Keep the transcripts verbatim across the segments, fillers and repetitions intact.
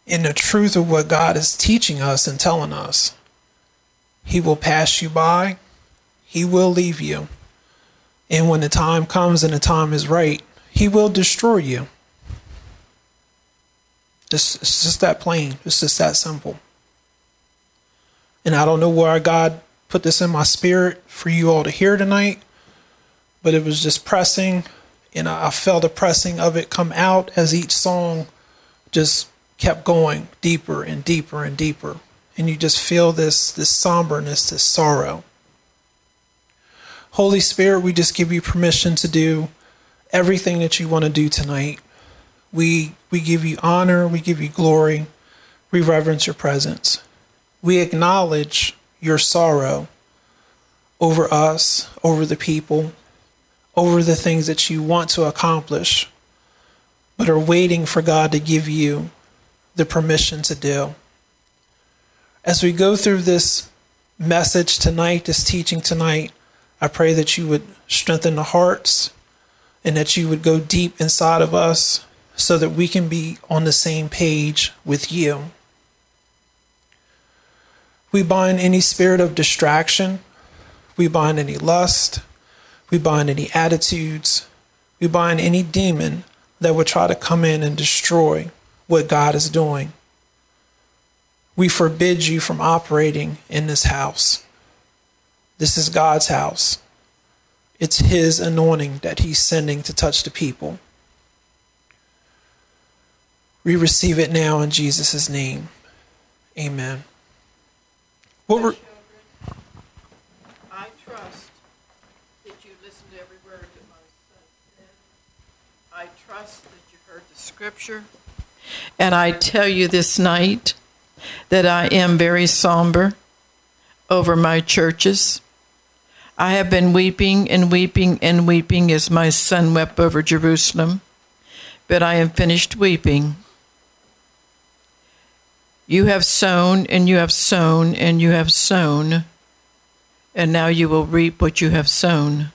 in the truth of what God is teaching us and telling us. He will pass you by. He will leave you. And when the time comes and the time is right, he will destroy you. It's, it's just that plain. It's just that simple. And I don't know where God put this in my spirit for you all to hear tonight, but it was just pressing, and I felt the pressing of it come out as each song just kept going deeper and deeper and deeper. And you just feel this, this somberness, this sorrow. Holy Spirit, we just give you permission to do everything that you want to do tonight. We we give you honor, we give you glory, we reverence your presence. We acknowledge your sorrow over us, over the people, over the things that you want to accomplish, but are waiting for God to give you the permission to do. As we go through this message tonight, this teaching tonight, I pray that you would strengthen the hearts and that you would go deep inside of us so that we can be on the same page with you. We bind any spirit of distraction. We bind any lust. We bind any attitudes. We bind any demon that would try to come in and destroy what God is doing. We forbid you from operating in this house. This is God's house. It's his anointing that he's sending to touch the people. We receive it now in Jesus' name. Amen. What were, I trust that you listened to every word that my son said. I trust that you heard the scripture. And I tell you this night that I am very somber over my churches. I have been weeping and weeping and weeping as my son wept over Jerusalem, but I am finished weeping. You have sown and you have sown and you have sown, and now you will reap what you have sown.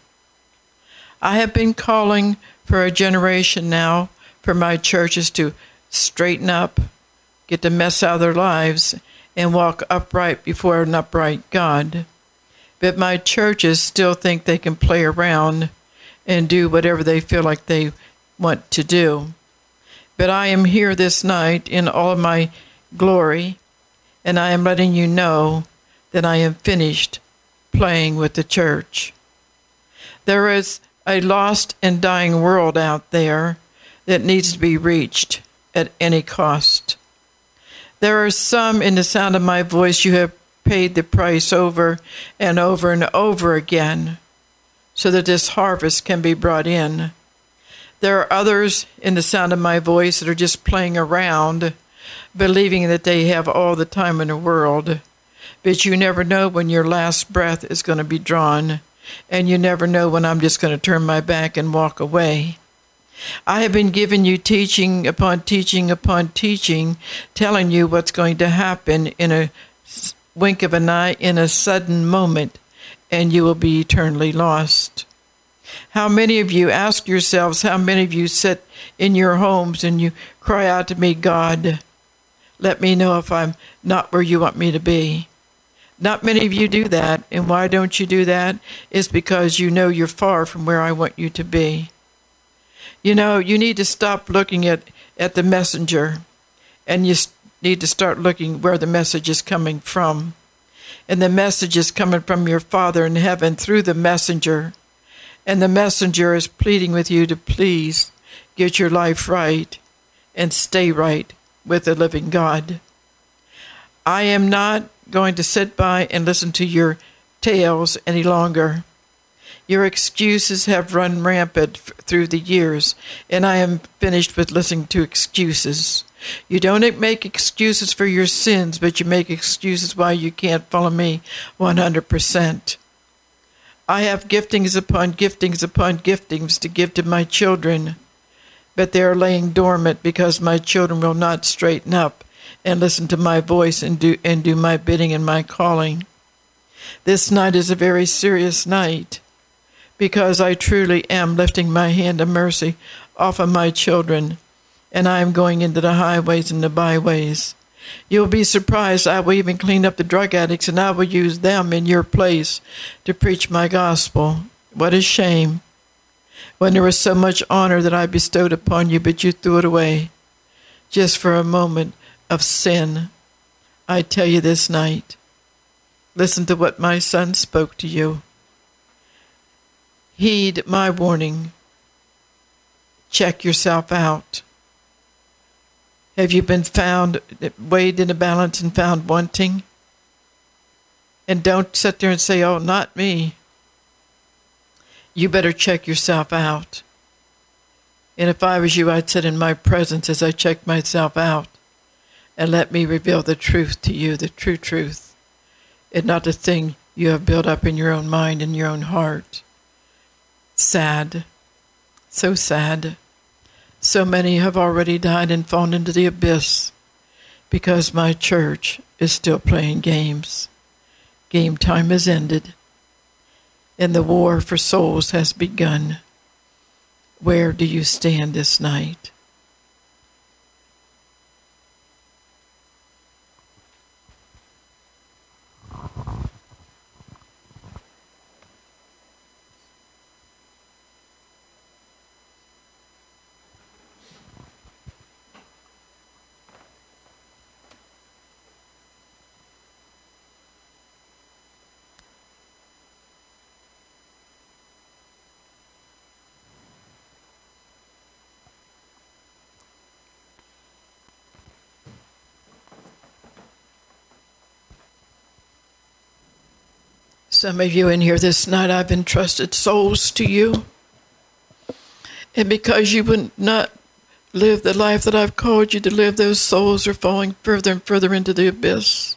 I have been calling for a generation now for my churches to straighten up, get the mess out of their lives, and walk upright before an upright God. But my churches still think they can play around and do whatever they feel like they want to do. But I am here this night in all of my glory, and I am letting you know that I am finished playing with the church. There is a lost and dying world out there that needs to be reached at any cost. There are some in the sound of my voice you have paid the price over and over and over again so that this harvest can be brought in. There are others in the sound of my voice that are just playing around, believing that they have all the time in the world. But you never know when your last breath is going to be drawn, and you never know when I'm just going to turn my back and walk away. I have been giving you teaching upon teaching upon teaching, telling you what's going to happen in a wink of an eye, in a sudden moment, and you will be eternally lost. How many of you, ask yourselves, how many of you sit in your homes and you cry out to me, God, let me know if I'm not where you want me to be? Not many of you do that, and why don't you do that? It's because you know you're far from where I want you to be. You know, you need to stop looking at, at the messenger, and you need to start looking where the message is coming from. And the message is coming from your Father in heaven through the messenger. And the messenger is pleading with you to please get your life right and stay right with the living God. I am not going to sit by and listen to your tales any longer. Your excuses have run rampant f- through the years, and I am finished with listening to excuses. You don't make excuses for your sins, but you make excuses why you can't follow me one hundred percent. I have giftings upon giftings upon giftings to give to my children, but they are laying dormant because my children will not straighten up and listen to my voice and do and do my bidding and my calling. This night is a very serious night, because I truly am lifting my hand of mercy off of my children and I am going into the highways and the byways. You'll be surprised. I will even clean up the drug addicts, and I will use them in your place to preach my gospel. What a shame, when there was so much honor that I bestowed upon you, but you threw it away just for a moment of sin. I tell you this night, listen to what my son spoke to you. Heed my warning. Check yourself out. Have you been found weighed in a balance and found wanting? And don't sit there and say, oh, not me. You better check yourself out. And if I was you, I'd sit in my presence as I check myself out and let me reveal the truth to you, the true truth, and not the thing you have built up in your own mind and your own heart. Sad. So sad. So many have already died and fallen into the abyss because my church is still playing games. Game time has ended, and the war for souls has begun. Where do you stand this night? Some of you in here this night, I've entrusted souls to you. And because you would not live the life that I've called you to live, those souls are falling further and further into the abyss.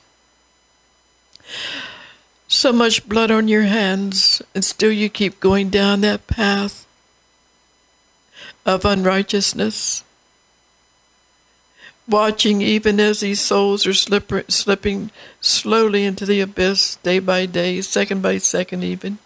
So much blood on your hands, and still you keep going down that path of unrighteousness. Watching even as these souls are slip, slipping slowly into the abyss, day by day, second by second even.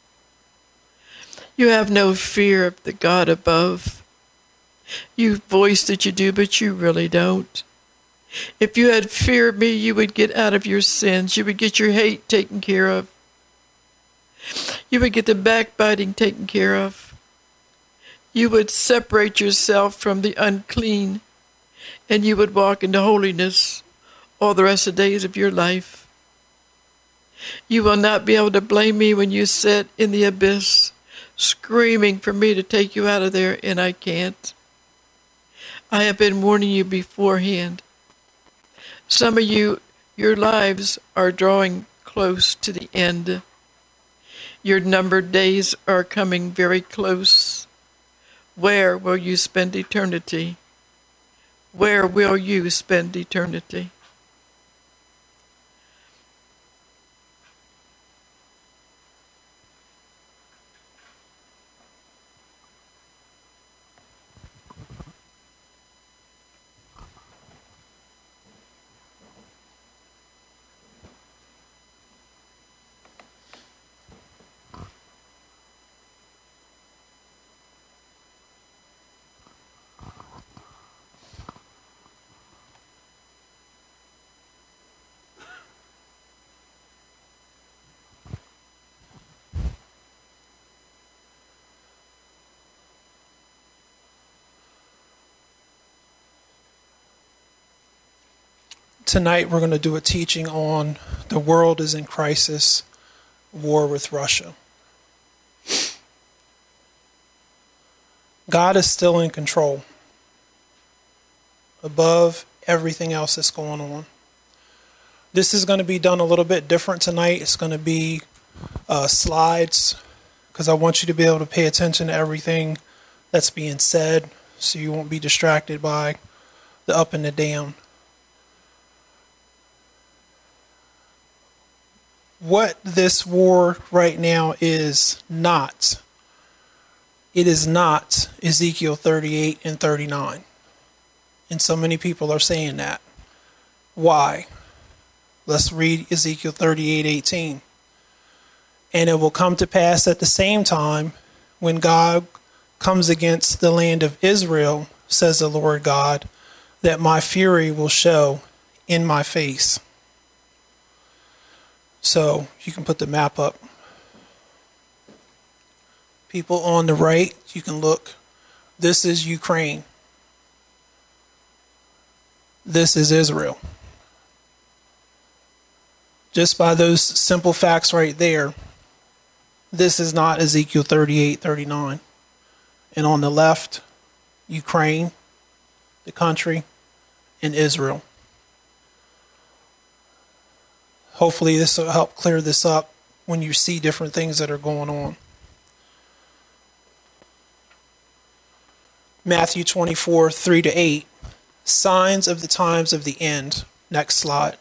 You have no fear of the God above. You voice that you do, but you really don't. If you had fear of me, you would get out of your sins. You would get your hate taken care of. You would get the backbiting taken care of. You would separate yourself from the unclean, and you would walk into holiness all the rest of the days of your life. You will not be able to blame me when you sit in the abyss, screaming for me to take you out of there, and I can't. I have been warning you beforehand. Some of you, your lives are drawing close to the end. Your numbered days are coming very close. Where will you spend eternity? Where will you spend eternity? Tonight we're going to do a teaching on the world is in crisis, war with Russia. God is still in control above everything else that's going on. This is going to be done a little bit different tonight. It's going to be uh, slides, because I want you to be able to pay attention to everything that's being said so you won't be distracted by the up and the down. What this war right now is not, it is not Ezekiel thirty-eight and thirty-nine. And so many people are saying that. Why? Let's read Ezekiel thirty-eight eighteen. And it will come to pass at the same time when God comes against the land of Israel, says the Lord God, that my fury will show in my face. So you can put the map up. People on the right, you can look. This is Ukraine. This is Israel. Just by those simple facts right there, this is not Ezekiel thirty-eight, thirty-nine. And on the left, Ukraine, the country, and Israel. Hopefully this will help clear this up when you see different things that are going on. Matthew twenty-four, three to eight. Signs of the times of the end. Next slide.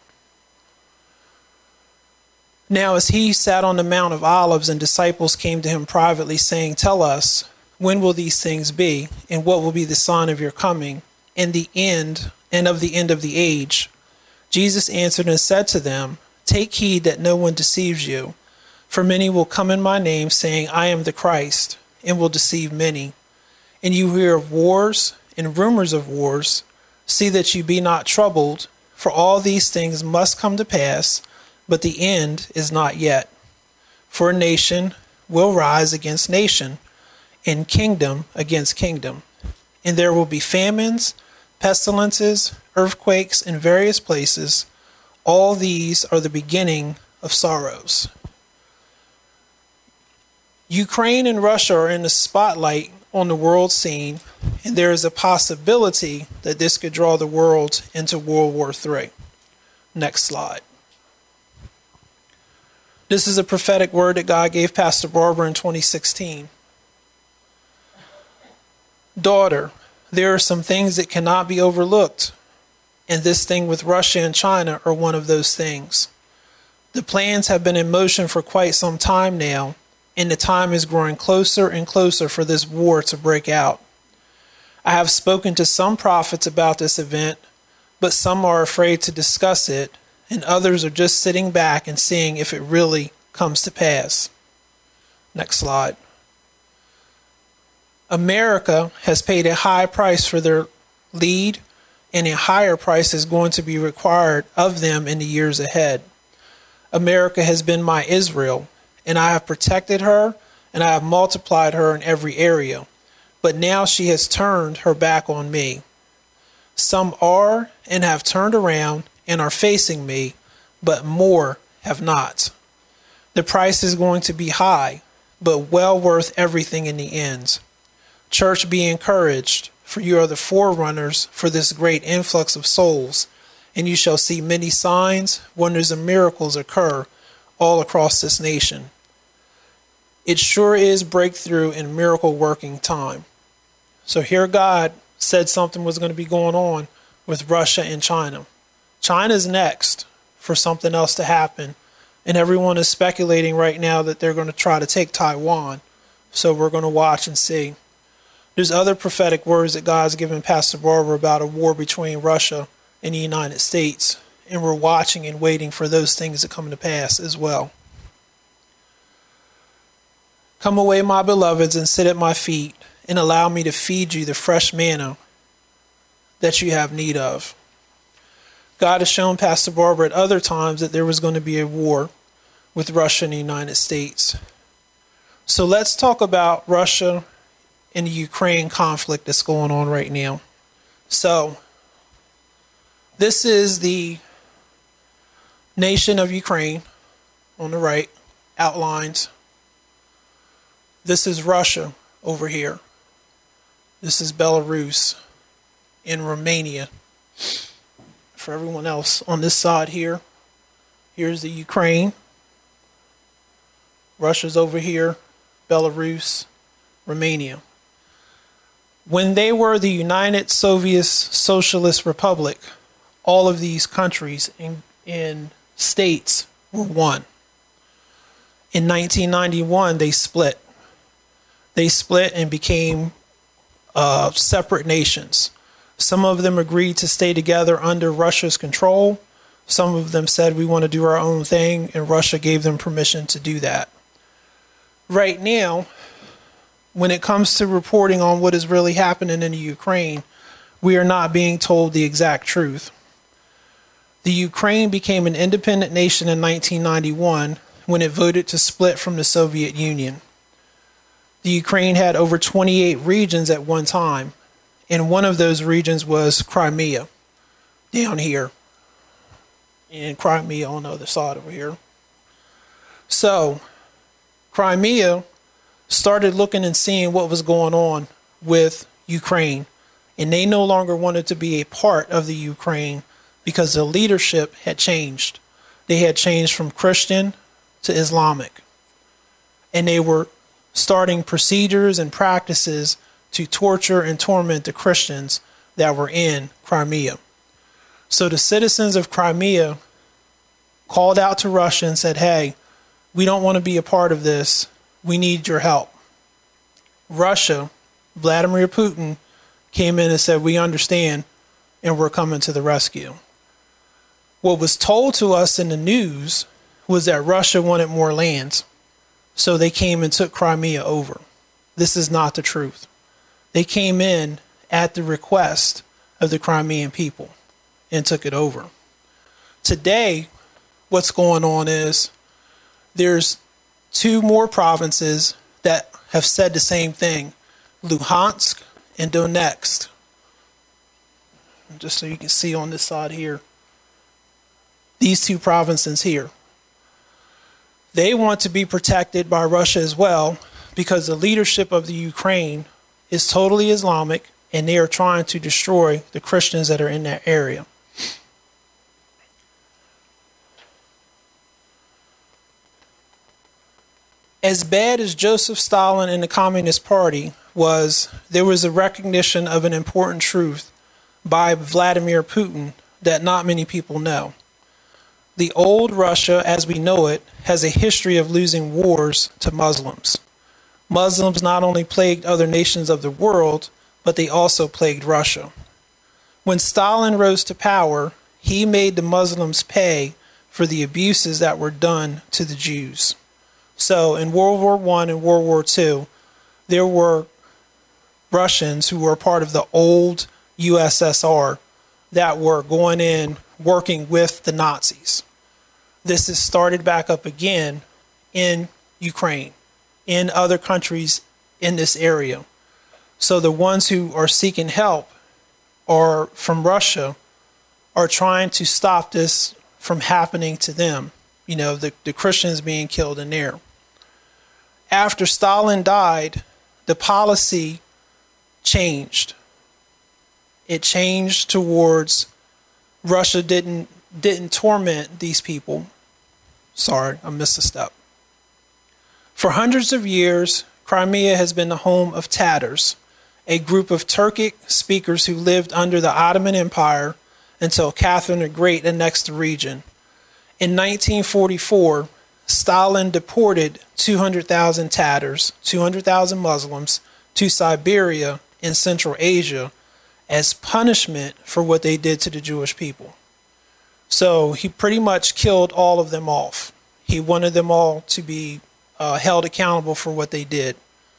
Now as he sat on the Mount of Olives, and disciples came to him privately, saying, Tell us, when will these things be? And what will be the sign of your coming, and the end, and of the end of the age? Jesus answered and said to them, Take heed that no one deceives you. For many will come in my name, saying, I am the Christ, and will deceive many. And you hear of wars and rumors of wars. See that you be not troubled, for all these things must come to pass, but the end is not yet. For a nation will rise against nation, and kingdom against kingdom. And there will be famines, pestilences, earthquakes in various places. All these are the beginning of sorrows. Ukraine and Russia are in the spotlight on the world scene, and there is a possibility that this could draw the world into World War Three. Next slide. This is a prophetic word that God gave Pastor Barbara in twenty sixteen. Daughter, there are some things that cannot be overlooked, and this thing with Russia and China are one of those things. The plans have been in motion for quite some time now, and the time is growing closer and closer for this war to break out. I have spoken to some prophets about this event, but some are afraid to discuss it, and others are just sitting back and seeing if it really comes to pass. Next slide. America has paid a high price for their lead, and a higher price is going to be required of them in the years ahead. America has been my Israel, and I have protected her, and I have multiplied her in every area. But now she has turned her back on me. Some are and have turned around and are facing me, but more have not. The price is going to be high, but well worth everything in the end. Church, be encouraged, for you are the forerunners for this great influx of souls, and you shall see many signs, wonders, and miracles occur all across this nation. It sure is breakthrough and miracle working time. So here God said something was going to be going on with Russia and China. China's next for something else to happen, and everyone is speculating right now that they're going to try to take Taiwan. So we're going to watch and see. There's other prophetic words that God's given Pastor Barbara about a war between Russia and the United States, and we're watching and waiting for those things to come to pass as well. Come away, my beloveds, and sit at my feet, and allow me to feed you the fresh manna that you have need of. God has shown Pastor Barbara at other times that there was going to be a war with Russia and the United States. So let's talk about Russia and the Ukraine conflict that's going on right now. So this is the nation of Ukraine on the right, outlined. This is Russia over here. This is Belarus and Romania. For everyone else on this side here, here's the Ukraine. Russia's over here, Belarus, Romania. When they were the United Soviet Socialist Republic, all of these countries and, and states were one. In nineteen ninety-one, they split. They split and became uh, separate nations. Some of them agreed to stay together under Russia's control. Some of them said we want to do our own thing, and Russia gave them permission to do that. Right now, when it comes to reporting on what is really happening in the Ukraine, we are not being told the exact truth. The Ukraine became an independent nation in nineteen ninety-one when it voted to split from the Soviet Union. The Ukraine had over twenty-eight regions at one time, and one of those regions was Crimea, down here, and Crimea on the other side over here. So, Crimea started looking and seeing what was going on with Ukraine, and they no longer wanted to be a part of the Ukraine because the leadership had changed. They had changed from Christian to Islamic, and they were starting procedures and practices to torture and torment the Christians that were in Crimea. So the citizens of Crimea called out to Russia and said, hey, we don't want to be a part of this. We need your help. Russia, Vladimir Putin, came in and said, we understand, and we're coming to the rescue. What was told to us in the news was that Russia wanted more lands, so they came and took Crimea over. This is not the truth. They came in at the request of the Crimean people and took it over. Today, what's going on is there's two more provinces that have said the same thing, Luhansk and Donetsk. Just so you can see on this side here, these two provinces here. They want to be protected by Russia as well because the leadership of the Ukraine is totally Islamic and they are trying to destroy the Christians that are in that area. As bad as Joseph Stalin and the Communist Party was, there was a recognition of an important truth by Vladimir Putin that not many people know. The old Russia, as we know it, has a history of losing wars to Muslims. Muslims not only plagued other nations of the world, but they also plagued Russia. When Stalin rose to power, he made the Muslims pay for the abuses that were done to the Jews. So in World War One and World War Two, there were Russians who were part of the old U S S R that were going in working with the Nazis. This has started back up again in Ukraine, in other countries in this area. So the ones who are seeking help are from Russia are trying to stop this from happening to them. You know, the, the Christians being killed in there. After Stalin died, the policy changed. It changed towards Russia didn't didn't torment these people. Sorry, I missed a step. For hundreds of years, Crimea has been the home of Tatars, a group of Turkic speakers who lived under the Ottoman Empire until Catherine the Great annexed the region. In nineteen forty-four, Stalin deported two hundred thousand Tatars, two hundred thousand Muslims, to Siberia in Central Asia as punishment for what they did to the Jewish people. So he pretty much killed all of them off. He wanted them all to be uh, held accountable for what they did.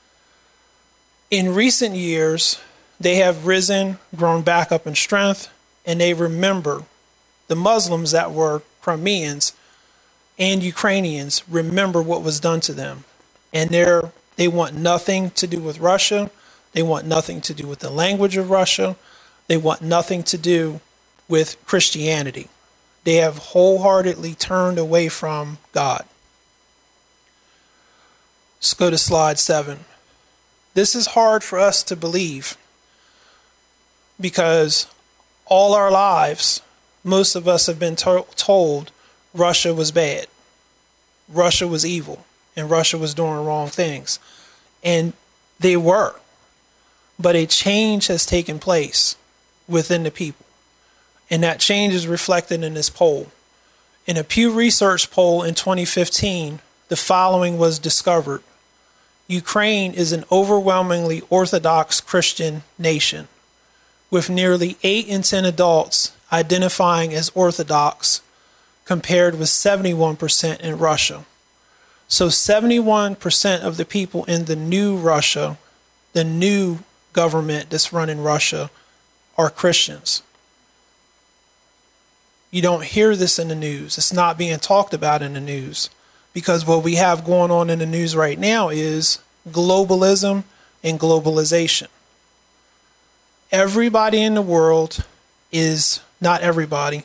In recent years, they have risen, grown back up in strength, and they remember the Muslims that were Crimeans and Ukrainians remember what was done to them. And they're, they want nothing to do with Russia. They want nothing to do with the language of Russia. They want nothing to do with Christianity. They have wholeheartedly turned away from God. Let's go to slide seven. This is hard for us to believe because all our lives, most of us have been to- told Russia was bad. Russia was evil and Russia was doing wrong things. And they were. But a change has taken place within the people. And that change is reflected in this poll. In a Pew Research poll in twenty fifteen, the following was discovered. Ukraine is an overwhelmingly Orthodox Christian nation, with nearly eight in ten adults identifying as Orthodox, compared with seventy-one percent in Russia. So seventy-one percent of the people in the new Russia the new government that's running Russia are Christians. You don't hear this in the news. It's not being talked about in the news, because what we have going on in the news right now is globalism and globalization. Everybody in the world is, not everybody,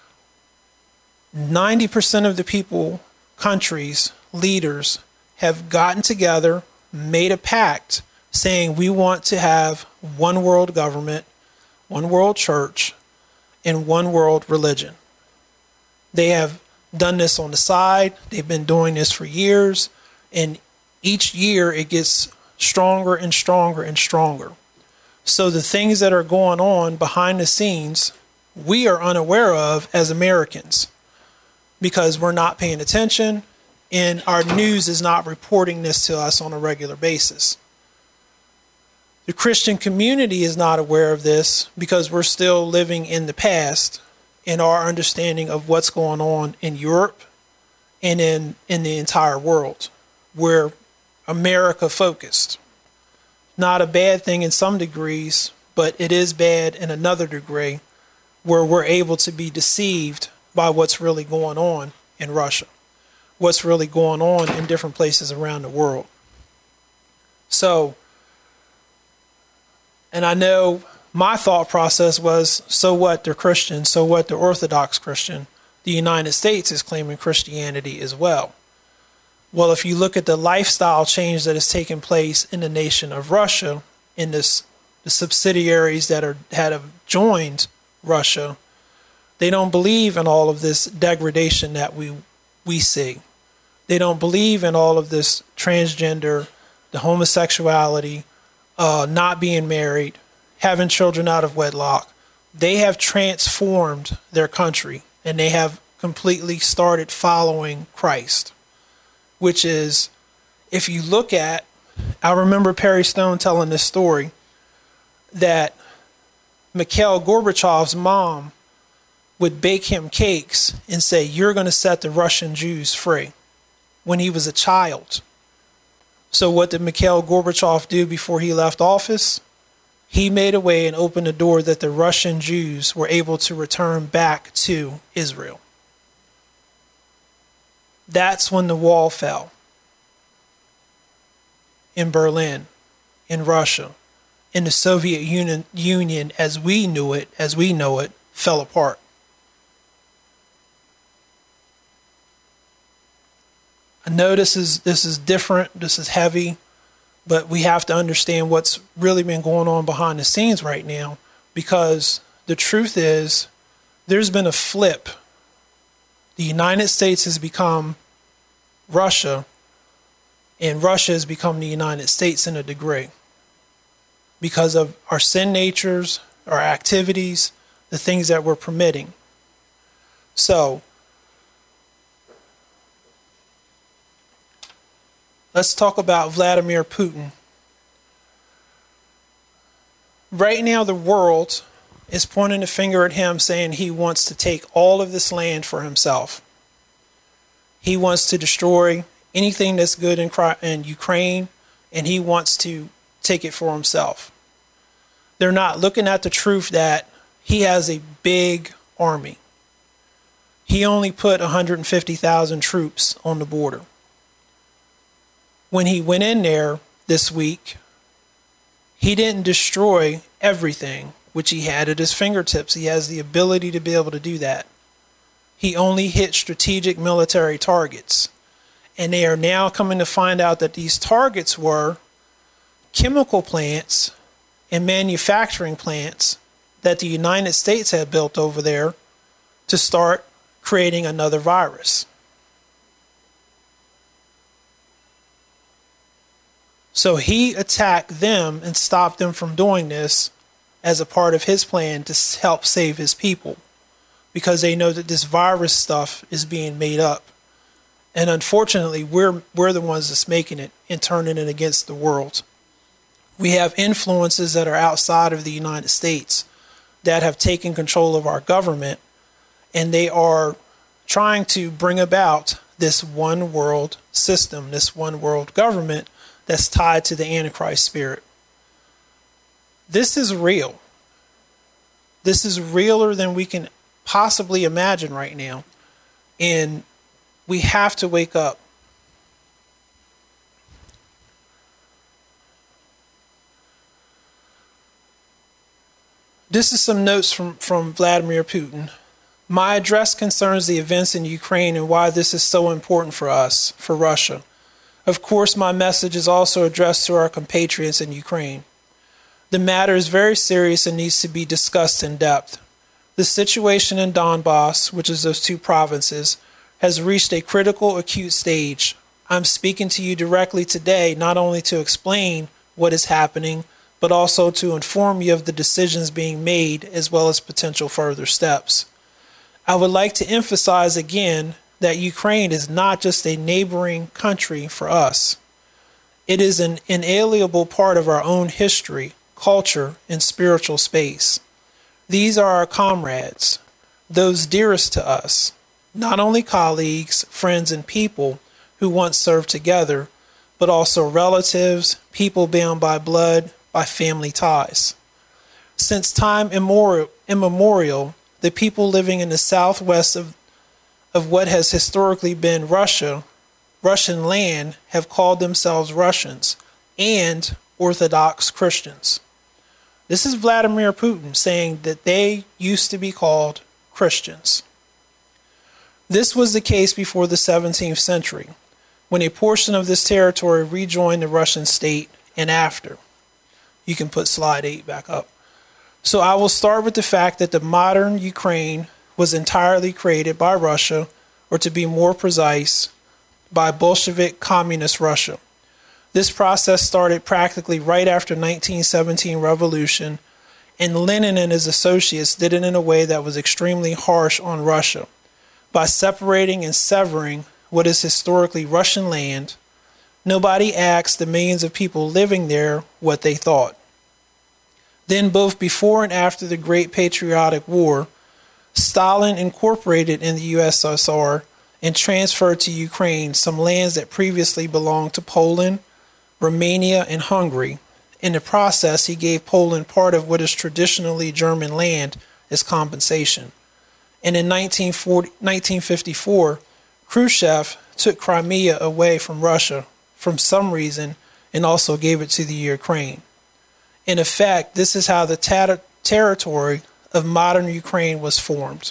ninety percent of the people, countries, leaders have gotten together, made a pact saying we want to have one world government, one world church, and one world religion. They have done this on the side. They've been doing this for years, and each year it gets stronger and stronger and stronger. So the things that are going on behind the scenes, we are unaware of as Americans, because we're not paying attention and our news is not reporting this to us on a regular basis. The Christian community is not aware of this because we're still living in the past in our understanding of what's going on in Europe and in, in the entire world. We're America focused. Not a bad thing in some degrees, but it is bad in another degree, where we're able to be deceived by what's really going on in Russia, what's really going on in different places around the world. So, and I know my thought process was, so what, they're Christian, so what, they're Orthodox Christian. The United States is claiming Christianity as well. Well, if you look at the lifestyle change that has taken place in the nation of Russia, in this, the subsidiaries that are had have joined Russia, they don't believe in all of this degradation that we we see. They don't believe in all of this transgender, the homosexuality, uh, not being married, having children out of wedlock. They have transformed their country, and they have completely started following Christ, which is, if you look at, I remember Perry Stone telling this story, that Mikhail Gorbachev's mom would bake him cakes and say, you're going to set the Russian Jews free, when he was a child. So what did Mikhail Gorbachev do before he left office? He made a way and opened the door that the Russian Jews were able to return back to Israel. That's when the wall fell in Berlin, in Russia, in the Soviet Union, Union as we knew it, as we know it, fell apart. I know this is this is different, this is heavy, but we have to understand what's really been going on behind the scenes right now, because the truth is there's been a flip. The United States has become Russia, and Russia has become the United States in a degree because of our sin natures, our activities, the things that we're permitting. So, let's talk about Vladimir Putin. Right now, the world is pointing the finger at him, saying he wants to take all of this land for himself. He wants to destroy anything that's good in, in Ukraine, and he wants to take it for himself. They're not looking at the truth that he has a big army. He only put one hundred fifty thousand troops on the border. When he went in there this week, he didn't destroy everything, which he had at his fingertips. He has the ability to be able to do that. He only hit strategic military targets. And they are now coming to find out that these targets were chemical plants and manufacturing plants that the United States had built over there to start creating another virus. So he attacked them and stopped them from doing this as a part of his plan to help save his people, because they know that this virus stuff is being made up. And unfortunately, we're we're the ones that's making it and turning it against the world. We have influences that are outside of the United States that have taken control of our government, and they are trying to bring about this one world system, this one world government that's tied to the Antichrist spirit. This is real. This is realer than we can possibly imagine right now. And we have to wake up. This is some notes from, from Vladimir Putin. My address concerns the events in Ukraine and why this is so important for us, for Russia. Of course, my message is also addressed to our compatriots in Ukraine. The matter is very serious and needs to be discussed in depth. The situation in Donbass, which is those two provinces, has reached a critical, acute stage. I'm speaking to you directly today, not only to explain what is happening, but also to inform you of the decisions being made as well as potential further steps. I would like to emphasize again that Ukraine is not just a neighboring country for us. It is an inalienable part of our own history, culture, and spiritual space. These are our comrades, those dearest to us, not only colleagues, friends, and people who once served together, but also relatives, people bound by blood, by family ties. Since time immemorial, immemorial the people living in the southwest of, of what has historically been Russia, Russian land, have called themselves Russians and Orthodox Christians. This is Vladimir Putin saying that they used to be called Christians. This was the case before the seventeenth century, when a portion of this territory rejoined the Russian state, and after. You can put slide eight back up. So I will start with the fact that the modern Ukraine was entirely created by Russia, or to be more precise, by Bolshevik Communist Russia. This process started practically right after the nineteen seventeen revolution, and Lenin and his associates did it in a way that was extremely harsh on Russia, by separating and severing what is historically Russian land. Nobody asked the millions of people living there what they thought. Then, both before and after the Great Patriotic War, Stalin incorporated in the U S S R and transferred to Ukraine some lands that previously belonged to Poland, Romania, and Hungary. In the process, he gave Poland part of what is traditionally German land as compensation. And in nineteen fifty-four, Khrushchev took Crimea away from Russia for some reason and also gave it to the Ukraine. In effect, this is how the ter- territory of modern Ukraine was formed.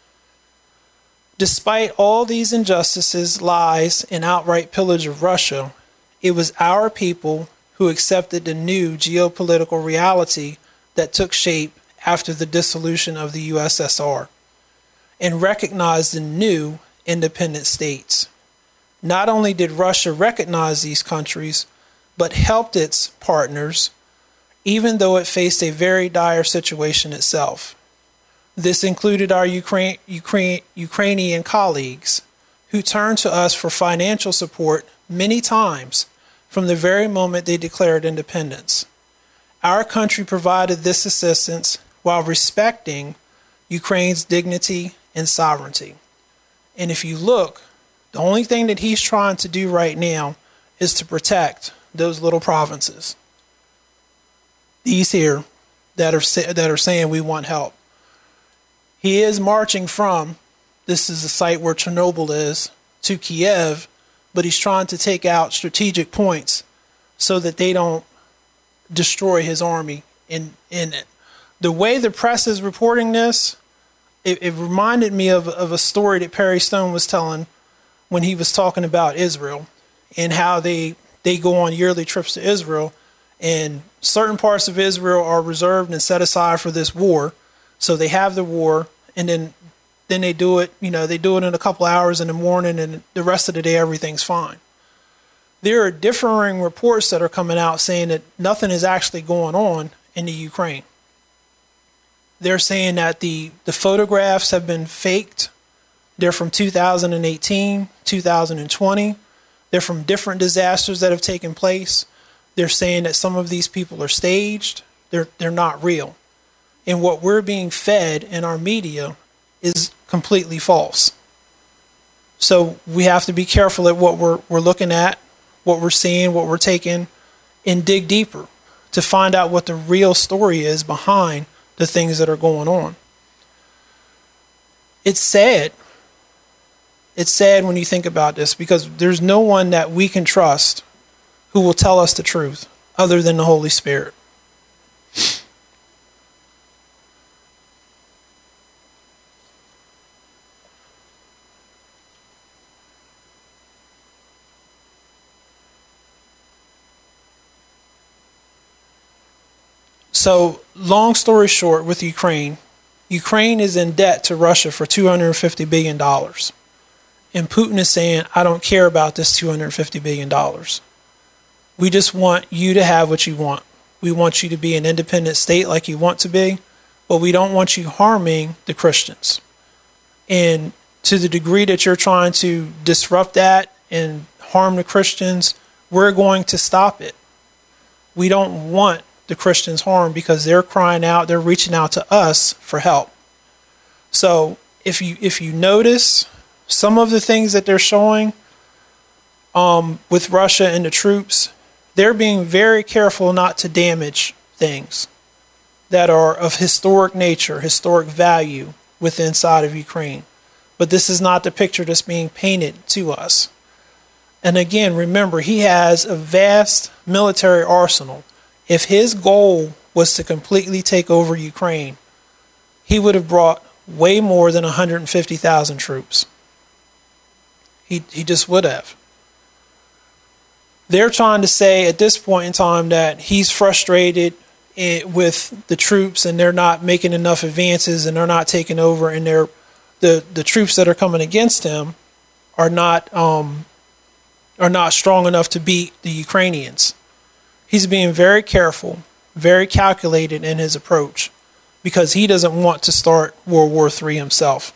Despite all these injustices, lies, and outright pillage of Russia, it was our people who accepted the new geopolitical reality that took shape after the dissolution of the U S S R and recognized the new independent states. Not only did Russia recognize these countries, but helped its partners, even though it faced a very dire situation itself. This included our Ukraine, Ukraine, Ukrainian colleagues, who turned to us for financial support many times from the very moment they declared independence. Our country provided this assistance while respecting Ukraine's dignity and sovereignty. And if you look, the only thing that he's trying to do right now is to protect those little provinces. These here that are that are saying we want help. He is marching from, this is the site where Chernobyl is, to Kiev, but he's trying to take out strategic points so that they don't destroy his army in, in it. The way the press is reporting this, it, it reminded me of, of a story that Perry Stone was telling when he was talking about Israel and how they, they go on yearly trips to Israel, and certain parts of Israel are reserved and set aside for this war. So they have the war, and then then they do it, you know, they do it in a couple hours in the morning, and the rest of the day everything's fine. There are differing reports that are coming out saying that nothing is actually going on in the Ukraine. They're saying that the, the photographs have been faked. They're from two thousand eighteen, two thousand twenty. They're from different disasters that have taken place. They're saying that some of these people are staged. They're they're not real. And what we're being fed in our media is completely false. So we have to be careful at what we're we're looking at, what we're seeing, what we're taking, and dig deeper to find out what the real story is behind the things that are going on. It's sad. It's sad when you think about this, because there's no one that we can trust who will tell us the truth other than the Holy Spirit. So, long story short, with Ukraine, Ukraine is in debt to Russia for two hundred fifty billion dollars. And Putin is saying, I don't care about this two hundred fifty billion dollars. We just want you to have what you want. We want you to be an independent state like you want to be, but we don't want you harming the Christians. And to the degree that you're trying to disrupt that and harm the Christians, we're going to stop it. We don't want the Christians harmed because they're crying out, they're reaching out to us for help. So if you if you notice some of the things that they're showing um, with Russia and the troops, they're being very careful not to damage things that are of historic nature, historic value within inside of Ukraine. But this is not the picture that's being painted to us. And again, remember, he has a vast military arsenal. If his goal was to completely take over Ukraine, he would have brought way more than one hundred fifty thousand troops. He he just would have. They're trying to say at this point in time that he's frustrated with the troops and they're not making enough advances and they're not taking over, and they're the the troops that are coming against him are not um are not strong enough to beat the Ukrainians. He's being very careful, very calculated in his approach, because he doesn't want to start World War Three himself.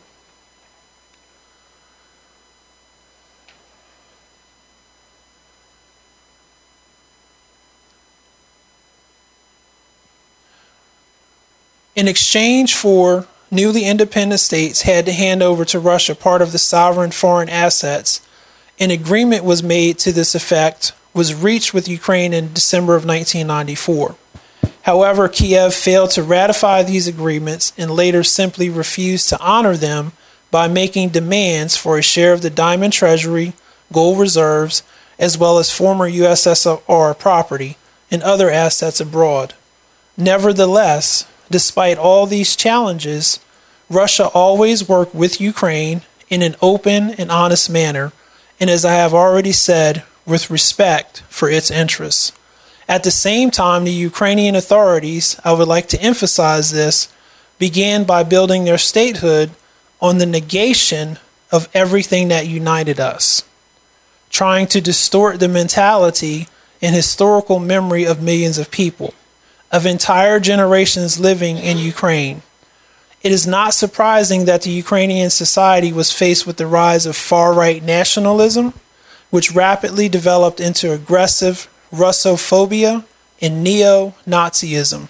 In exchange for newly independent states had to hand over to Russia part of the sovereign foreign assets, an agreement was made to this effect was reached with Ukraine in December of nineteen ninety-four. However, Kiev failed to ratify these agreements and later simply refused to honor them by making demands for a share of the diamond treasury, gold reserves, as well as former U S S R property and other assets abroad. Nevertheless, despite all these challenges, Russia always worked with Ukraine in an open and honest manner, and as I have already said, with respect for its interests. At the same time, the Ukrainian authorities, I would like to emphasize this, began by building their statehood on the negation of everything that united us, trying to distort the mentality and historical memory of millions of people, of entire generations living in Ukraine. It is not surprising that the Ukrainian society was faced with the rise of far-right nationalism, which rapidly developed into aggressive Russophobia and neo-Nazism.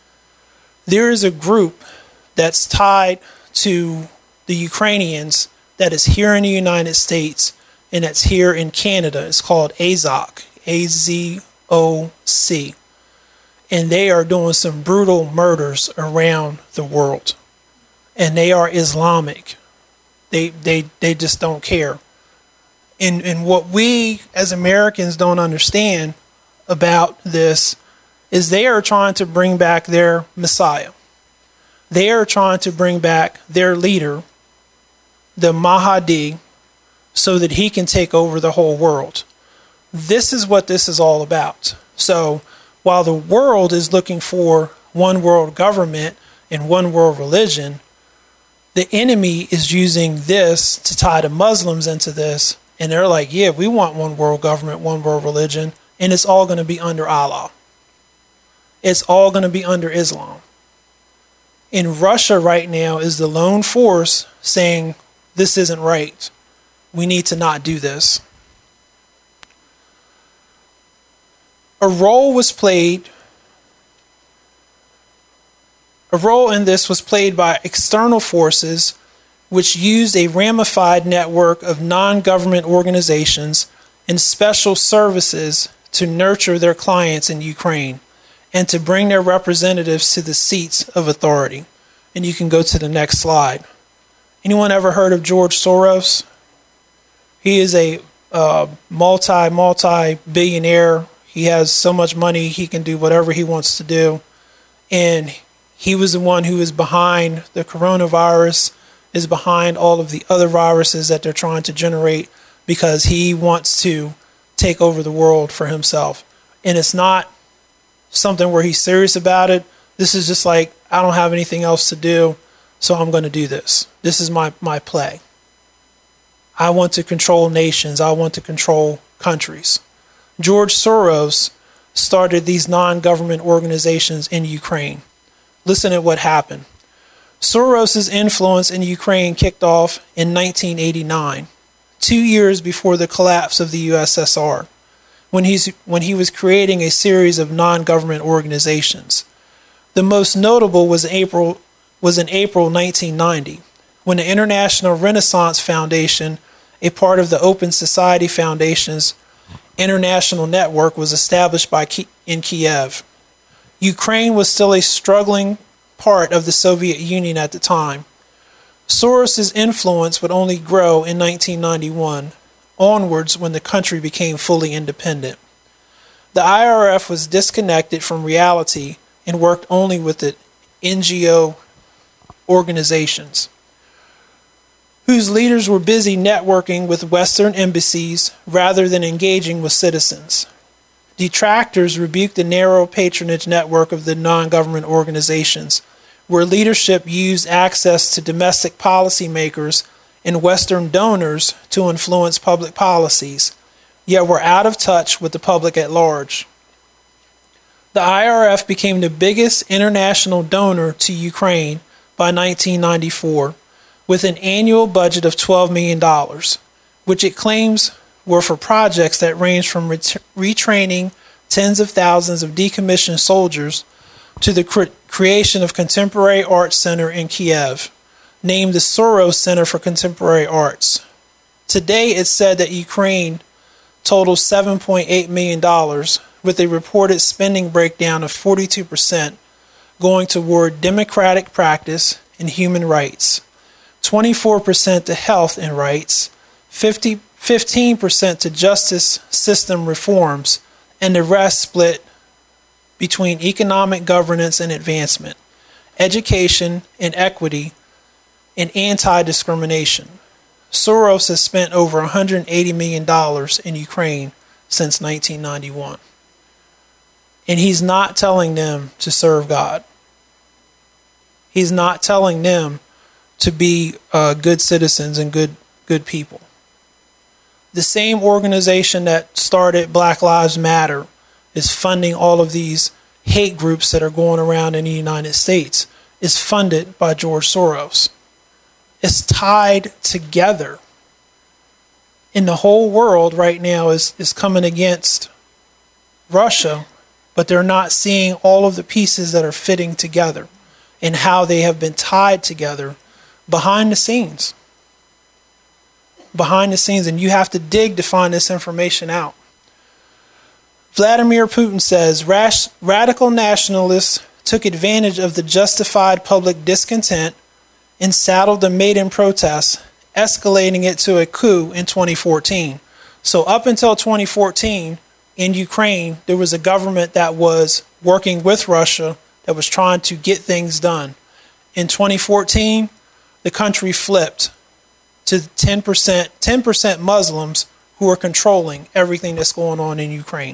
There is a group that's tied to the Ukrainians that is here in the United States and that's here in Canada. It's called A Z O C, A Z O C. And they are doing some brutal murders around the world. And they are Islamic. They they they just don't care. And and what we as Americans don't understand about this is they are trying to bring back their Messiah. They are trying to bring back their leader, the Mahdi, so that he can take over the whole world. This is what this is all about. So while the world is looking for one world government and one world religion, the enemy is using this to tie the Muslims into this. And they're like, yeah, we want one world government, one world religion, and it's all going to be under Allah. It's all going to be under Islam. And Russia right now is the lone force saying, this isn't right. We need to not do this. A role was played, a role in this was played by external forces which used a ramified network of non-government organizations and special services to nurture their clients in Ukraine, and to bring their representatives to the seats of authority. And you can go to the next slide. Anyone ever heard of George Soros? He is a uh, multi, multi-billionaire. He has so much money, he can do whatever he wants to do. And he was the one who is behind the coronavirus, is behind all of the other viruses that they're trying to generate, because he wants to take over the world for himself. And it's not something where he's serious about it. This is just like, I don't have anything else to do, so I'm going to do this. This is my, my play. I want to control nations. I want to control countries. George Soros started these non-government organizations in Ukraine. Listen to what happened. Soros's influence in Ukraine kicked off in nineteen eighty-nine, two years before the collapse of the U S S R, when he's when he was creating a series of non-government organizations. The most notable was April was in April nineteen ninety, when the International Renaissance Foundation, a part of the Open Society Foundation's international network, was established by in Kiev. Ukraine was still a struggling part of the Soviet Union at the time. Soros's influence would only grow in nineteen ninety-one, onwards when the country became fully independent. The I R F was disconnected from reality and worked only with the N G O organizations, whose leaders were busy networking with Western embassies rather than engaging with citizens. Detractors rebuked the narrow patronage network of the non-government organizations, where leadership used access to domestic policymakers and Western donors to influence public policies, yet were out of touch with the public at large. The I R F became the biggest international donor to Ukraine by nineteen ninety-four, with an annual budget of twelve million dollars, which it claims were for projects that ranged from ret- retraining tens of thousands of decommissioned soldiers to the cre- creation of Contemporary Arts Center in Kiev, named the Soros Center for Contemporary Arts. Today, it's said that Ukraine totals seven point eight million dollars, with a reported spending breakdown of forty-two percent going toward democratic practice and human rights, twenty-four percent to health and rights, fifteen percent to justice system reforms, and the rest split between economic governance and advancement, education and equity, and anti-discrimination. Soros has spent over one hundred eighty million dollars in Ukraine since nineteen ninety-one. And he's not telling them to serve God. He's not telling them to be uh, good citizens and good good people. The same organization that started Black Lives Matter is funding all of these hate groups that are going around in the United States, is funded by George Soros. It's tied together. And the whole world right now is, is coming against Russia, but they're not seeing all of the pieces that are fitting together and how they have been tied together behind the scenes. Behind the scenes, and you have to dig to find this information out. Vladimir Putin says rash, radical nationalists took advantage of the justified public discontent and saddled the Maidan protests, escalating it to a coup in twenty fourteen. So up until twenty fourteen, in Ukraine, there was a government that was working with Russia that was trying to get things done. In twenty fourteen, the country flipped to ten percent, ten percent Muslims who are controlling everything that's going on in Ukraine.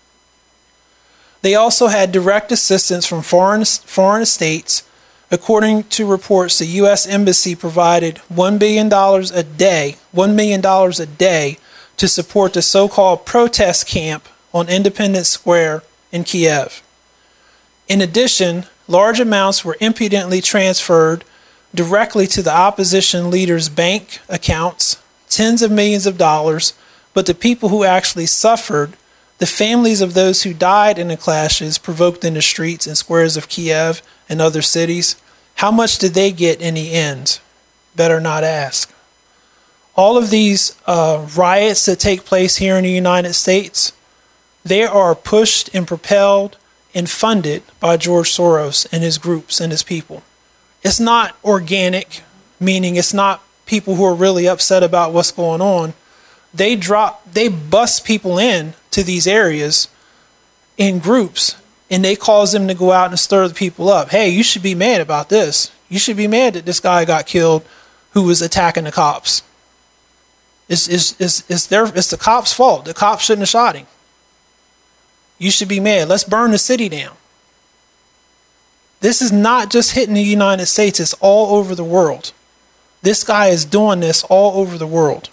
They also had direct assistance from foreign foreign states. According to reports, the U S Embassy provided one billion dollars a day, one million dollars a day to support the so-called protest camp on Independence Square in Kiev. In addition, large amounts were impudently transferred directly to the opposition leaders' bank accounts, tens of millions of dollars, but the people who actually suffered, the families of those who died in the clashes provoked in the streets and squares of Kiev and other cities, how much did they get in the end? Better not ask. All of these uh, riots that take place here in the United States, they are pushed and propelled and funded by George Soros and his groups and his people. It's not organic, meaning it's not people who are really upset about what's going on. They drop, they bust people in to these areas in groups, and they cause them to go out and stir the people up. Hey, you should be mad about this. You should be mad that this guy got killed who was attacking the cops. It's, it's, it's, it's, their, it's the cops' fault. The cops shouldn't have shot him. You should be mad. Let's burn the city down. This is not just hitting the United States. It's all over the world. This guy is doing this all over the world.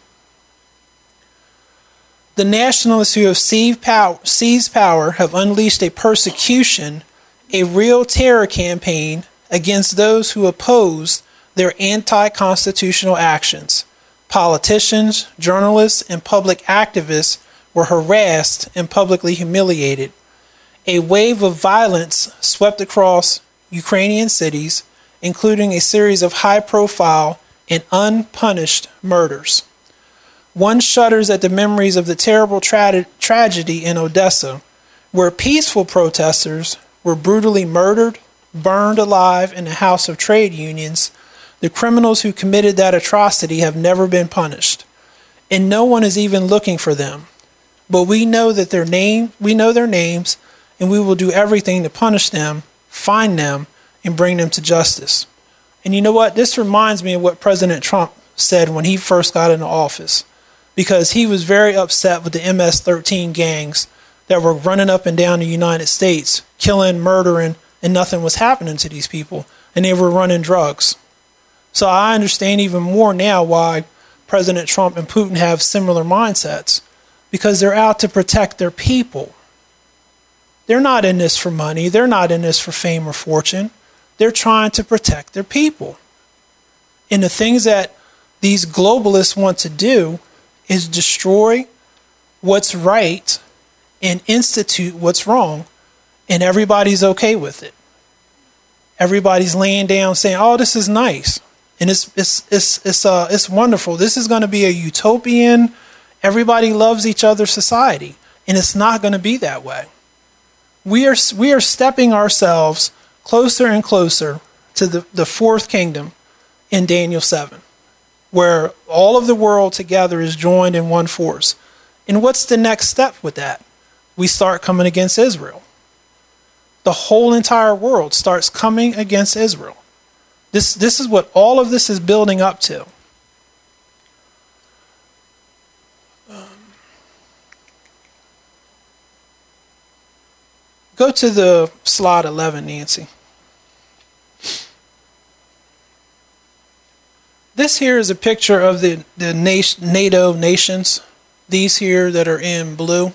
The nationalists who have seized power, seized power have unleashed a persecution, a real terror campaign against those who oppose their anti-constitutional actions. Politicians, journalists, and public activists were harassed and publicly humiliated. A wave of violence swept across Ukrainian cities, including a series of high-profile and unpunished murders. One shudders at the memories of the terrible tra- tragedy in Odessa, where peaceful protesters were brutally murdered, burned alive in the House of Trade Unions. The criminals who committed that atrocity have never been punished, and no one is even looking for them. But we know that their name, we know their names, and we will do everything to punish them, find them, and bring them to justice. And you know what? This reminds me of what President Trump said when he first got into office, because he was very upset with the M S thirteen gangs that were running up and down the United States, killing, murdering, and nothing was happening to these people, and they were running drugs. So I understand even more now why President Trump and Putin have similar mindsets, because they're out to protect their people. They're not in this for money. They're not in this for fame or fortune. They're trying to protect their people. And the things that these globalists want to do is destroy what's right and institute what's wrong, and everybody's okay with it. Everybody's laying down saying, "Oh, this is nice, and it's it's it's it's uh it's wonderful. This is going to be a utopian, everybody loves each other society," and it's not going to be that way. We are we are stepping ourselves closer and closer to the, the fourth kingdom in Daniel seven, where all of the world together is joined in one force. And what's the next step with that? We start coming against Israel. The whole entire world starts coming against Israel. This, this is what all of this is building up to. Um, go to the slide eleven, Nancy. This here is a picture of the, the NATO nations. These here that are in blue.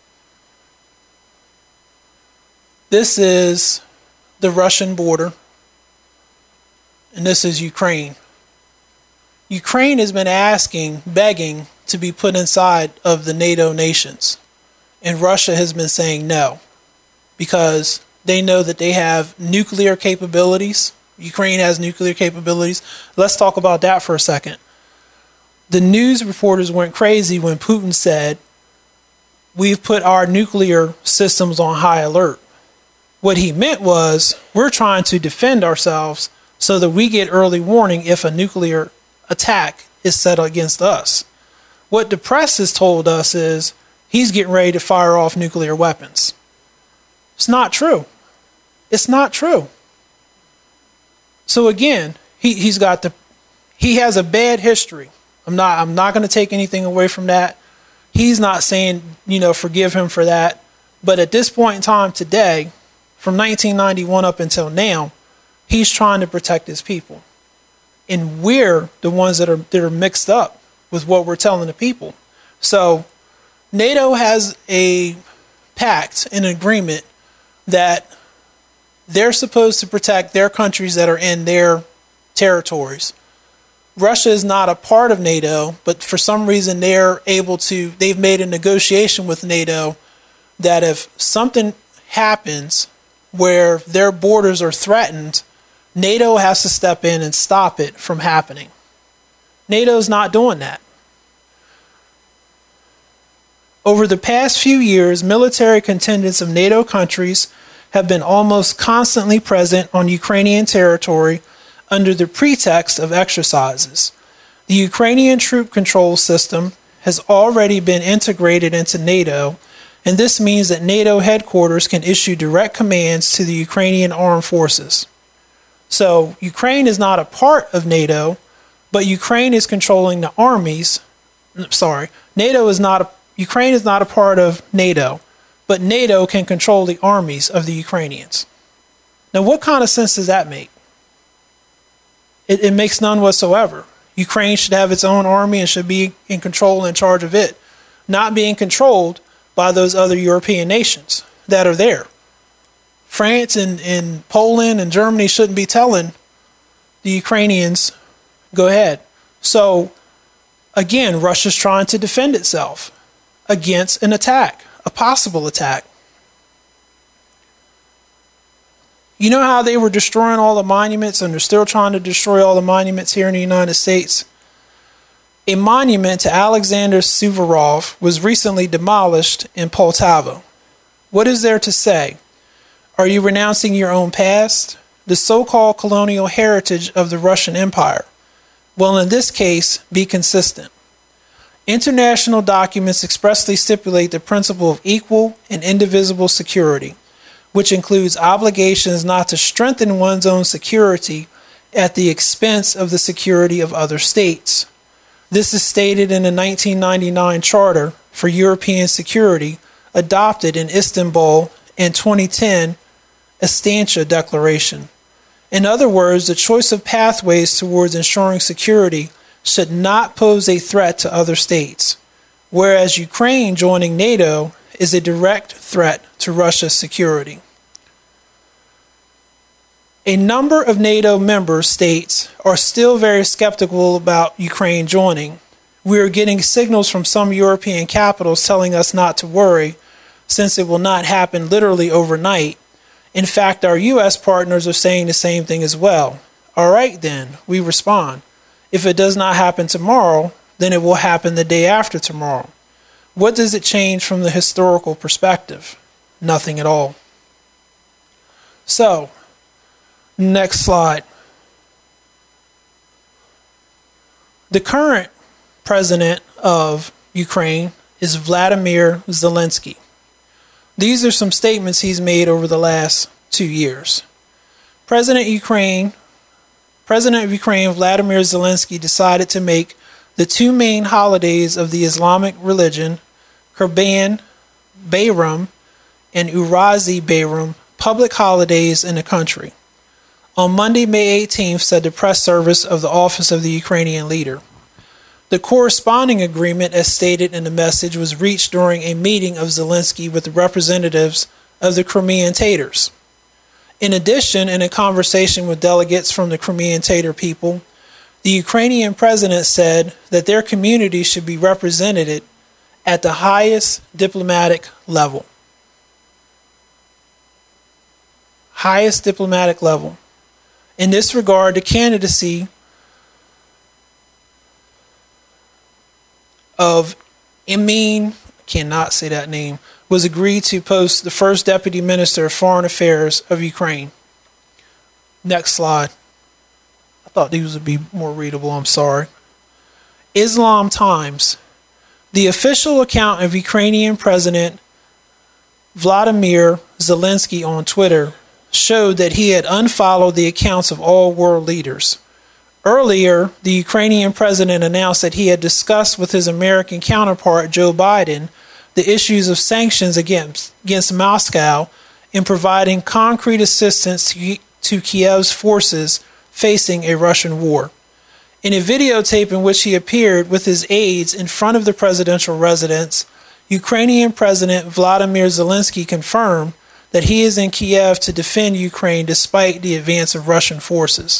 This is the Russian border. And this is Ukraine. Ukraine has been asking, begging to be put inside of the NATO nations. And Russia has been saying no, because they know that they have nuclear capabilities. Ukraine has nuclear capabilities. Let's talk about that for a second. The news reporters went crazy when Putin said, "We've put our nuclear systems on high alert." What he meant was, we're trying to defend ourselves so that we get early warning if a nuclear attack is set against us. What the press has told us is, he's getting ready to fire off nuclear weapons. It's not true. It's not true. So again, he, he's got the, he has a bad history. I'm not, I'm not going to take anything away from that. He's not saying, you know, forgive him for that. But at this point in time today, from nineteen ninety-one up until now, he's trying to protect his people. And we're the ones that are, that are mixed up with what we're telling the people. So NATO has a pact, an agreement that they're supposed to protect their countries that are in their territories. Russia is not a part of NATO, but for some reason they're able to, they've made a negotiation with NATO that if something happens where their borders are threatened, NATO has to step in and stop it from happening. NATO's not doing that. Over the past few years, military contingents of NATO countries have been almost constantly present on Ukrainian territory under the pretext of exercises. The Ukrainian troop control system has already been integrated into NATO, and this means that NATO headquarters can issue direct commands to the Ukrainian armed forces. So Ukraine is not a part of NATO, but Ukraine is controlling the armies. Sorry, NATO is not a, Ukraine is not a part of NATO, but NATO can control the armies of the Ukrainians. Now, what kind of sense does that make? It, it makes none whatsoever. Ukraine should have its own army and should be in control and in charge of it, not being controlled by those other European nations that are there. France and, and Poland and Germany shouldn't be telling the Ukrainians, go ahead. So, again, Russia's trying to defend itself against an attack, a possible attack. You know how they were destroying all the monuments, and they're still trying to destroy all the monuments here in the United States? A monument to Alexander Suvorov was recently demolished in Poltava. What is there to say? Are you renouncing your own past? The so-called colonial heritage of the Russian Empire? Well, in this case, be consistent. International documents expressly stipulate the principle of equal and indivisible security, which includes obligations not to strengthen one's own security at the expense of the security of other states. This is stated in the nineteen ninety-nine Charter for European Security, adopted in Istanbul, and twenty ten Istanbul Declaration. In other words, the choice of pathways towards ensuring security should not pose a threat to other states, whereas Ukraine joining NATO is a direct threat to Russia's security. A number of NATO member states are still very skeptical about Ukraine joining. We are getting signals from some European capitals telling us not to worry, since it will not happen literally overnight. In fact, our U S partners are saying the same thing as well. All right, then, we respond. If it does not happen tomorrow, then it will happen the day after tomorrow. What does it change from the historical perspective? Nothing at all. So, next slide. The current president of Ukraine is Vladimir Zelensky. These are some statements he's made over the last two years. President Ukraine, President of Ukraine Vladimir Zelensky decided to make the two main holidays of the Islamic religion, Kurban Bayram and Urazi Bayram, public holidays in the country. On Monday, May eighteenth, said the press service of the office of the Ukrainian leader. The corresponding agreement, as stated in the message, was reached during a meeting of Zelensky with the representatives of the Crimean Tatars. In addition, in a conversation with delegates from the Crimean Tatar people, the Ukrainian president said that their community should be represented at the highest diplomatic level. Highest diplomatic level. In this regard, the candidacy of Emin, cannot say that name, was agreed to post the first deputy minister of foreign affairs of Ukraine. Next slide. I thought these would be more readable, I'm sorry. Islam Times. The official account of Ukrainian President Vladimir Zelensky on Twitter showed that he had unfollowed the accounts of all world leaders. Earlier, the Ukrainian president announced that he had discussed with his American counterpart, Joe Biden, the issues of sanctions against, against Moscow in providing concrete assistance to, to Kiev's forces facing a Russian war. In a videotape in which he appeared with his aides in front of the presidential residence, Ukrainian President Vladimir Zelensky confirmed that he is in Kiev to defend Ukraine despite the advance of Russian forces.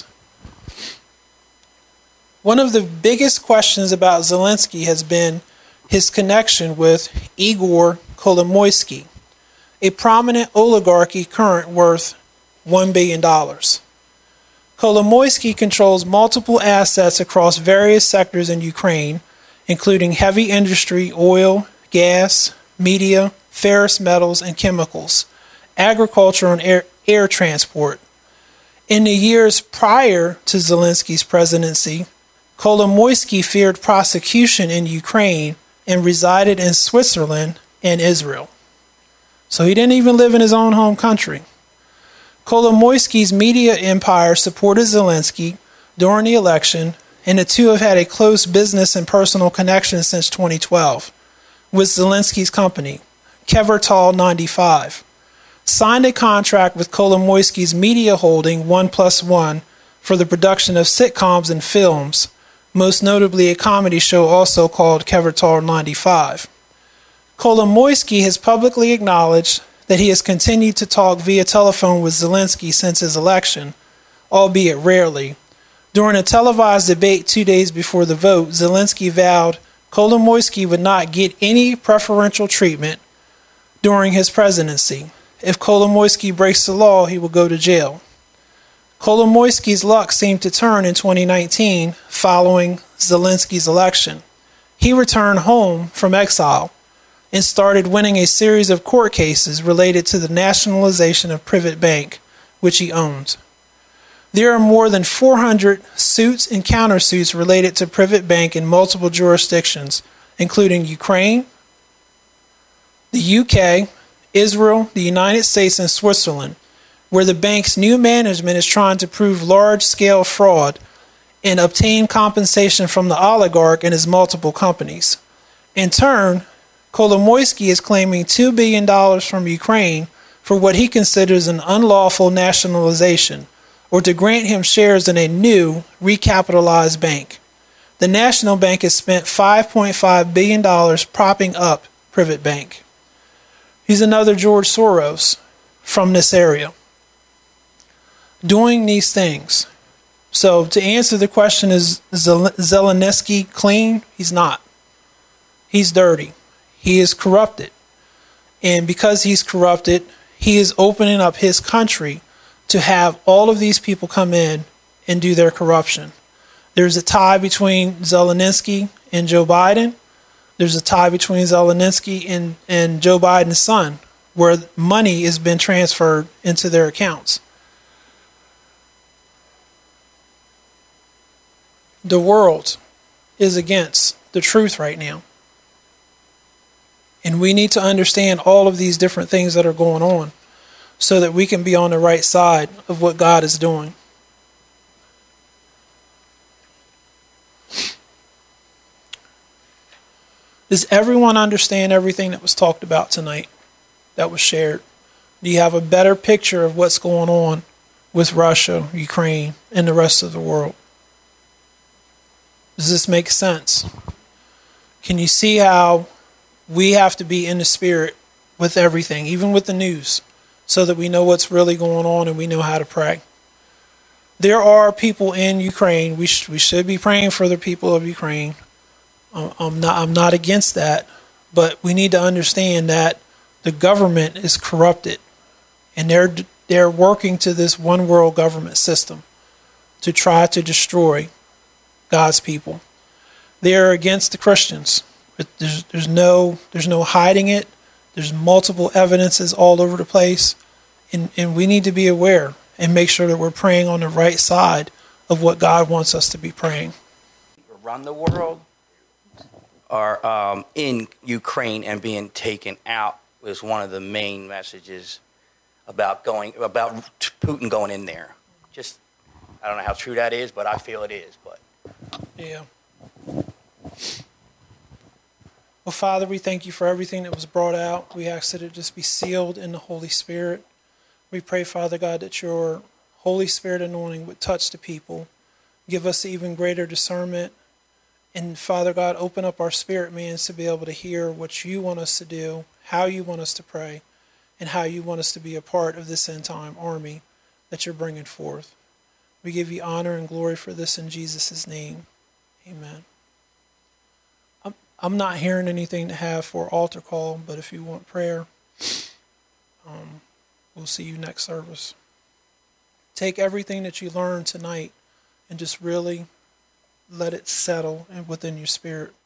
One of the biggest questions about Zelensky has been his connection with Igor Kolomoisky, a prominent oligarchy current worth one billion dollars. Kolomoisky controls multiple assets across various sectors in Ukraine, including heavy industry, oil, gas, media, ferrous metals, and chemicals, agriculture, and air, air transport. In the years prior to Zelensky's presidency, Kolomoisky feared prosecution in Ukraine and resided in Switzerland and Israel. So he didn't even live in his own home country. Kolomoisky's media empire supported Zelensky during the election, and the two have had a close business and personal connection since twenty twelve, with Zelensky's company, Kevertal ninety-five, signed a contract with Kolomoisky's media holding One Plus One for the production of sitcoms and films, most notably a comedy show also called Kevertal ninety-five. Kolomoisky has publicly acknowledged that he has continued to talk via telephone with Zelensky since his election, albeit rarely. During a televised debate two days before the vote, Zelensky vowed Kolomoisky would not get any preferential treatment during his presidency. If Kolomoisky breaks the law, he will go to jail. Kolomoisky's luck seemed to turn in twenty nineteen following Zelensky's election. He returned home from exile and started winning a series of court cases related to the nationalization of Privet Bank, which he owns. There are more than four hundred suits and countersuits related to Privet Bank in multiple jurisdictions, including Ukraine, the U K, Israel, the United States, and Switzerland, where the bank's new management is trying to prove large-scale fraud and obtain compensation from the oligarch and his multiple companies. In turn, Kolomoisky is claiming two billion dollars from Ukraine for what he considers an unlawful nationalization, or to grant him shares in a new, recapitalized bank. The National Bank has spent five point five billion dollars propping up Privet Bank. He's another George Soros from this area, doing these things. So to answer the question, is Zelensky clean? He's not. He's dirty. He is corrupted. And because he's corrupted, he is opening up his country to have all of these people come in and do their corruption. There's a tie between Zelensky and Joe Biden. There's a tie between Zelensky and, and Joe Biden's son, where money has been transferred into their accounts. The world is against the truth right now. And we need to understand all of these different things that are going on so that we can be on the right side of what God is doing. Does everyone understand everything that was talked about tonight, that was shared? Do you have a better picture of what's going on with Russia, Ukraine, and the rest of the world? Does this make sense? Can you see how we have to be in the spirit with everything, even with the news, so that we know what's really going on and we know how to pray? There are people in Ukraine. We, sh- we should be praying for the people of Ukraine. I'm not, I'm not against that, but we need to understand that the government is corrupted, and they're they're working to this one world government system to try to destroy God's people. They're against the Christians. There's there's no there's no hiding it. There's multiple evidences all over the place, and and we need to be aware and make sure that we're praying on the right side of what God wants us to be praying. Around the world are um, in Ukraine and being taken out was one of the main messages about going about Putin going in there. Just I don't know how true that is, but I feel it is. But yeah. Well, Father, we thank you for everything that was brought out. We ask that it just be sealed in the Holy Spirit. We pray, Father God, that your Holy Spirit anointing would touch the people, give us even greater discernment. And Father God, open up our spirit man to be able to hear what you want us to do, how you want us to pray, and how you want us to be a part of this end time army that you're bringing forth. We give you honor and glory for this in Jesus' name. Amen. I'm, I'm not hearing anything to have for altar call, but if you want prayer, um, we'll see you next service. Take everything that you learned tonight and just really let it settle within your spirit.